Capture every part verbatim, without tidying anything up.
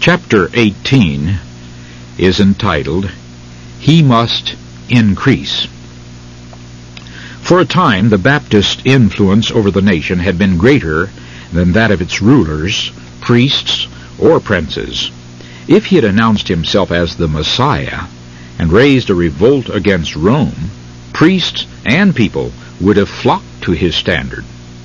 Chapter eighteen is entitled, He Must Increase. For a time, the Baptist influence over the nation had been greater than that of its rulers, priests, or princes. If he had announced himself as the Messiah and raised a revolt against Rome, priests and people would have flocked to his standard.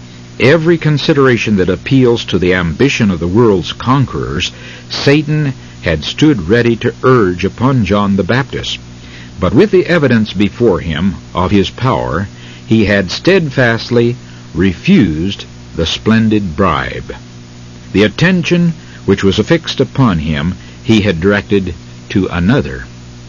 Every consideration that appeals to the ambition of the world's conquerors, Satan had stood ready to urge upon John the Baptist. But with the evidence before him of his power, he had steadfastly refused the splendid bribe. The attention which was affixed upon him he had directed to another.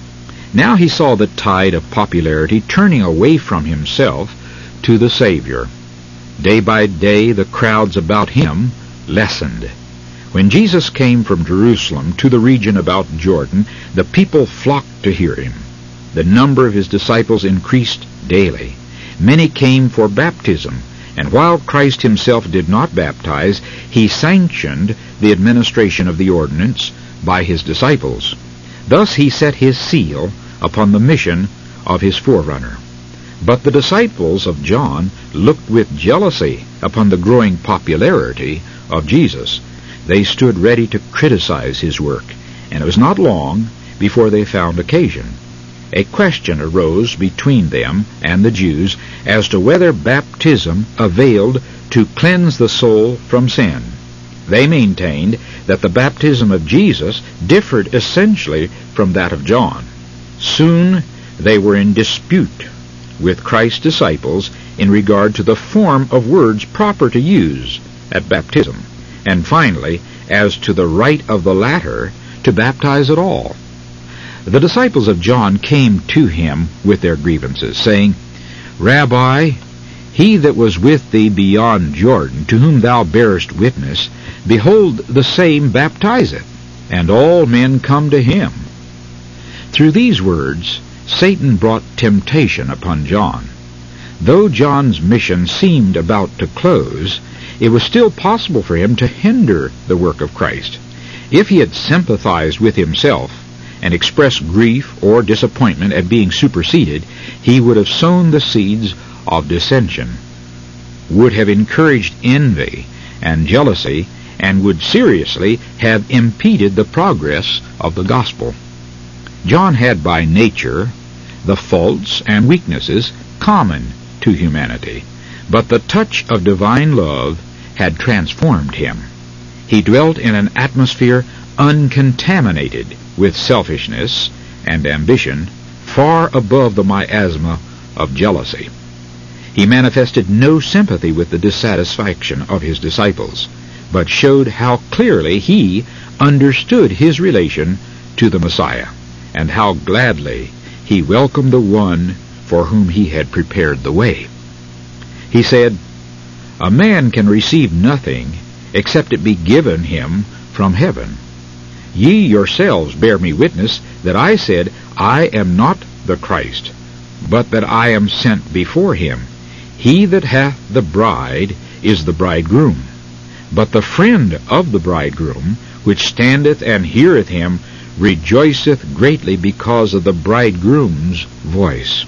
Now he saw the tide of popularity turning away from himself to the Savior. Day by day the crowds about him lessened. When Jesus came from Jerusalem to the region about Jordan, the people flocked to hear him. The number of his disciples increased daily. Many came for baptism, and while Christ himself did not baptize, he sanctioned the administration of the ordinance by his disciples. Thus he set his seal upon the mission of his forerunner. But the disciples of John looked with jealousy upon the growing popularity of Jesus. They stood ready to criticize his work, and it was not long before they found occasion. A question arose between them and the Jews as to whether baptism availed to cleanse the soul from sin. They maintained that the baptism of Jesus differed essentially from that of John. Soon they were in dispute with Christ's disciples in regard to the form of words proper to use at baptism, and finally as to the right of the latter to baptize at all. The disciples of John came to him with their grievances, saying, Rabbi, he that was with thee beyond Jordan, to whom thou bearest witness, behold, the same baptizeth, and all men come to him. Through these words Satan brought temptation upon John. Though John's mission seemed about to close, it was still possible for him to hinder the work of Christ. If he had sympathized with himself and expressed grief or disappointment at being superseded, he would have sown the seeds of dissension, would have encouraged envy and jealousy, and would seriously have impeded the progress of the gospel. John had by nature the faults and weaknesses common to humanity, but the touch of divine love had transformed him. He dwelt in an atmosphere uncontaminated with selfishness and ambition, far above the miasma of jealousy. He manifested no sympathy with the dissatisfaction of his disciples, but showed how clearly he understood his relation to the Messiah, and how gladly he welcomed the one for whom he had prepared the way. He said, A man can receive nothing except it be given him from heaven. Ye yourselves bear me witness that I said, I am not the Christ, but that I am sent before him. He that hath the bride is the bridegroom. But the friend of the bridegroom, which standeth and heareth him, rejoiceth greatly because of the bridegroom's voice.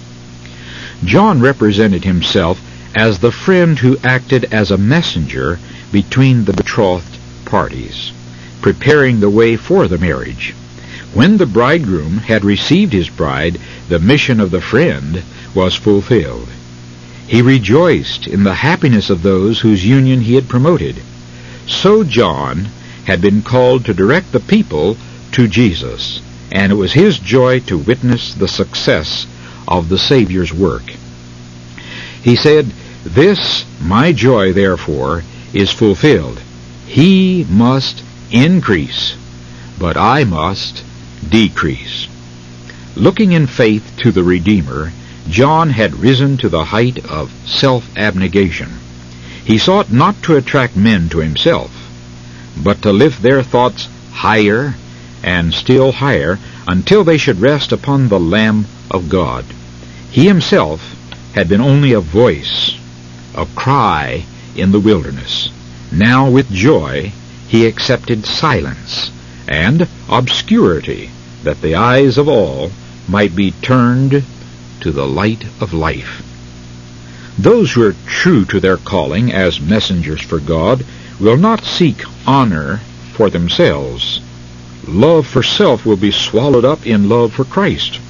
John represented himself as the friend who acted as a messenger between the betrothed parties, preparing the way for the marriage. When the bridegroom had received his bride, the mission of the friend was fulfilled. He rejoiced in the happiness of those whose union he had promoted. So John had been called to direct the people to Jesus, and it was his joy to witness the success of the Savior's work. He said, This my joy, therefore, is fulfilled. He must increase, but I must decrease. Looking in faith to the Redeemer, John had risen to the height of self-abnegation. He sought not to attract men to himself, but to lift their thoughts higher and still higher until they should rest upon the Lamb of God. He himself had been only a voice, a cry in the wilderness. Now with joy he accepted silence and obscurity, that the eyes of all might be turned to the light of life. Those who are true to their calling as messengers for God will not seek honor for themselves. Love for self will be swallowed up in love for Christ.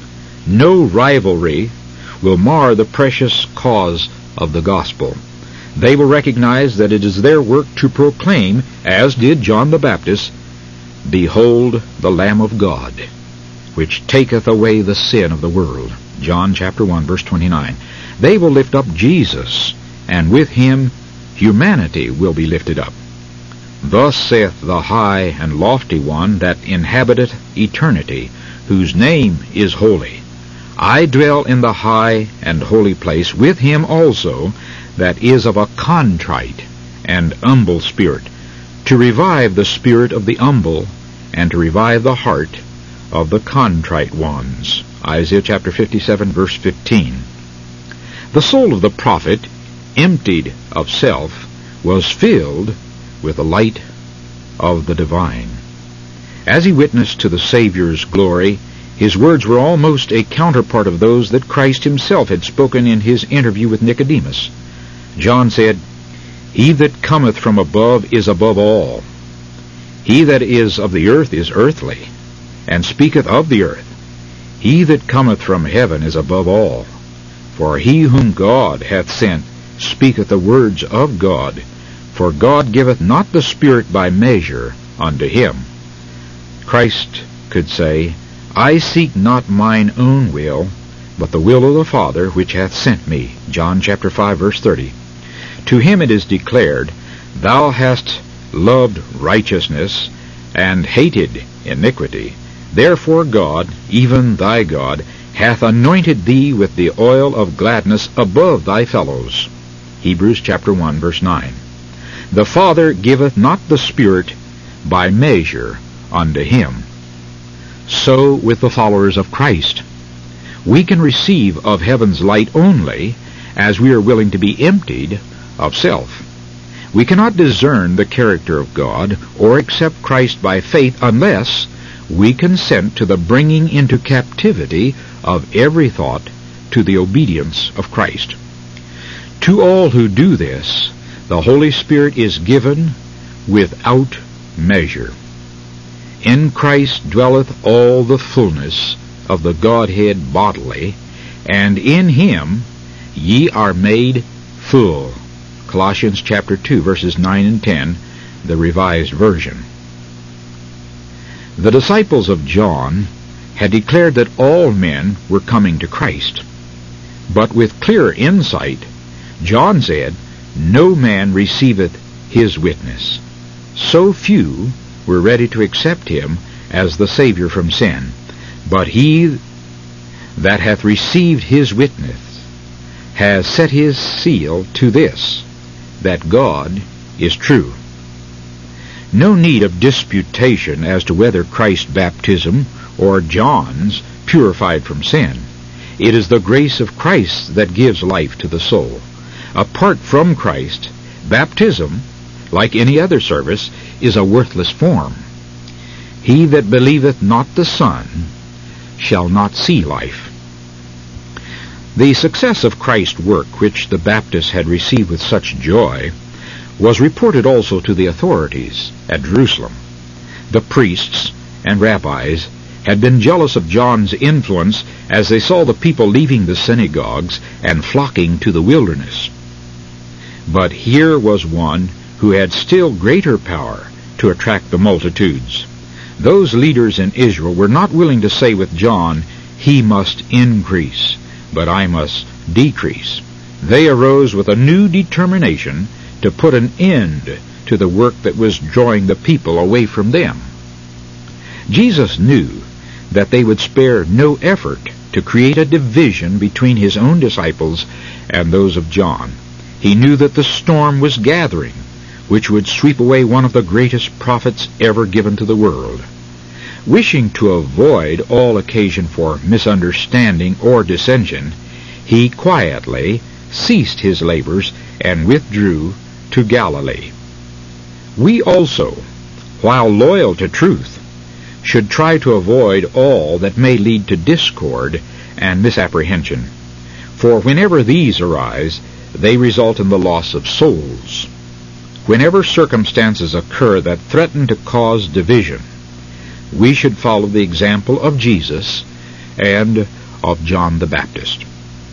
No rivalry will mar the precious cause of the gospel. They will recognize that it is their work to proclaim, as did John the Baptist, "Behold the Lamb of God, which taketh away the sin of the world." John chapter one, verse twenty-nine. They will lift up Jesus, and with him humanity will be lifted up. Thus saith the high and lofty one that inhabiteth eternity, whose name is holy. I dwell in the high and holy place with him also that is of a contrite and humble spirit, to revive the spirit of the humble, and to revive the heart of the contrite ones. Isaiah chapter fifty-seven, verse fifteen. The soul of the prophet, emptied of self, was filled with the light of the divine. As he witnessed to the Savior's glory, his words were almost a counterpart of those that Christ himself had spoken in his interview with Nicodemus. John said, "He that cometh from above is above all. He that is of the earth is earthly, and speaketh of the earth. He that cometh from heaven is above all. For he whom God hath sent speaketh the words of God. For God giveth not the Spirit by measure unto him." Christ could say, "I seek not mine own will, but the will of the Father which hath sent me." John chapter five, verse thirty. To him it is declared, "Thou hast loved righteousness, and hated iniquity. Therefore God, even thy God, hath anointed thee with the oil of gladness above thy fellows." Hebrews chapter one, verse nine. The Father giveth not the Spirit by measure unto him. So with the followers of Christ. We can receive of heaven's light only as we are willing to be emptied of self. We cannot discern the character of God or accept Christ by faith unless we consent to the bringing into captivity of every thought to the obedience of Christ. To all who do this, the Holy Spirit is given without measure. In Christ dwelleth all the fullness of the Godhead bodily, and in him ye are made full. Colossians chapter two, verses nine and ten, the Revised Version. The disciples of John had declared that all men were coming to Christ. But with clear insight, John said, "No man receiveth his witness." So few were ready to accept him as the Savior from sin. But he that hath received his witness has set his seal to this, that God is true. No need of disputation as to whether Christ's baptism or John's purified from sin. It is the grace of Christ that gives life to the soul. Apart from Christ, baptism, like any other service, is a worthless form. He that believeth not the Son shall not see life. The success of Christ's work, which the Baptists had received with such joy, was reported also to the authorities at Jerusalem. The priests and rabbis had been jealous of John's influence as they saw the people leaving the synagogues and flocking to the wilderness. But here was one who had still greater power to attract the multitudes. Those leaders in Israel were not willing to say with John, "He must increase, but I must decrease." They arose with a new determination to put an end to the work that was drawing the people away from them. Jesus knew that they would spare no effort to create a division between his own disciples and those of John. He knew that the storm was gathering, which would sweep away one of the greatest prophets ever given to the world. Wishing to avoid all occasion for misunderstanding or dissension, he quietly ceased his labors and withdrew to Galilee. We also while loyal to truth, should try to avoid all that may lead to discord and misapprehension. For whenever these arise, they result in the loss of souls. Whenever circumstances occur that threaten to cause division, we should follow the example of Jesus and of John the Baptist.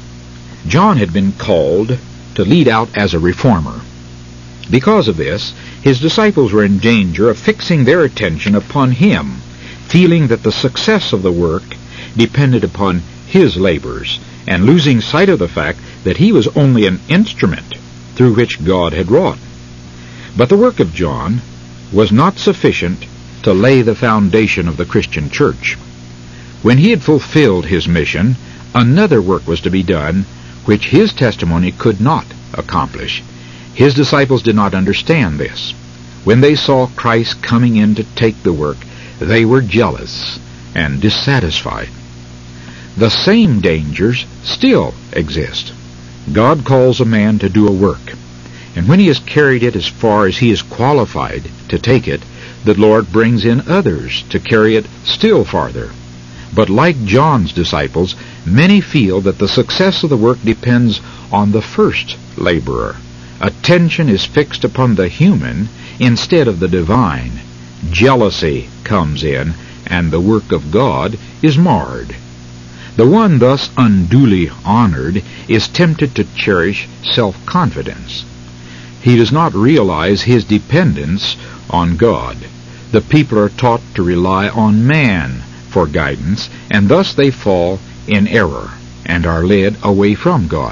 John had been called to lead out as a reformer. Because of this, his disciples were in danger of fixing their attention upon him, feeling that the success of the work depended upon his labors, and losing sight of the fact that he was only an instrument through which God had wrought. But the work of John was not sufficient to lay the foundation of the Christian church. When he had fulfilled his mission, another work was to be done which his testimony could not accomplish. His disciples did not understand this. When they saw Christ coming in to take the work, they were jealous and dissatisfied. The same dangers still exist. God calls a man to do a work, and when he has carried it as far as he is qualified to take it, the Lord brings in others to carry it still farther. But like John's disciples, many feel that the success of the work depends on the first laborer. Attention is fixed upon the human instead of the divine. Jealousy comes in, and the work of God is marred. The one thus unduly honored is tempted to cherish self-confidence. He does not realize his dependence on God. The people are taught to rely on man for guidance, and thus they fall in error and are led away from God.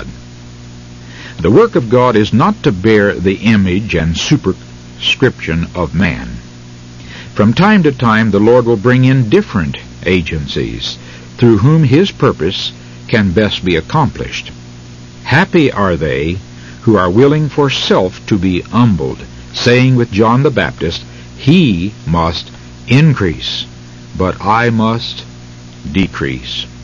The work of God is not to bear the image and superscription of man. From time to time the Lord will bring in different agencies through whom his purpose can best be accomplished. Happy are they who are willing for self to be humbled, saying with John the Baptist, "He must increase, but I must decrease."